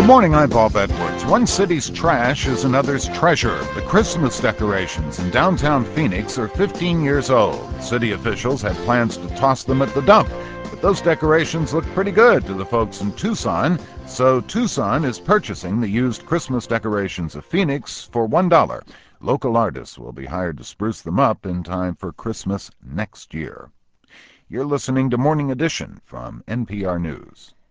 Good morning, I'm Bob Edwards. One city's trash is another's treasure. The Christmas decorations in downtown Phoenix are 15 years old. City officials had plans to toss them at the dump, but those decorations look pretty good to the folks in Tucson, so Tucson is purchasing the used Christmas decorations of Phoenix for $1. Local artists will be hired to spruce them up in time for Christmas next year. You're listening to Morning Edition from NPR News.